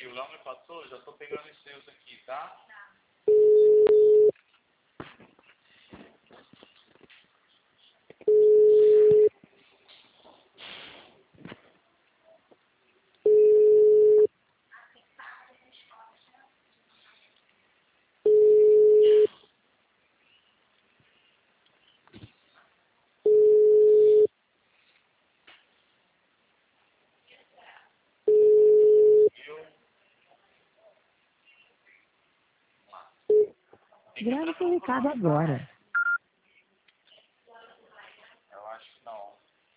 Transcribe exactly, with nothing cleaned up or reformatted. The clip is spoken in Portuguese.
aqui. O Léo me passou, já tô pegando os seus aqui, tá? Grave seu recado agora.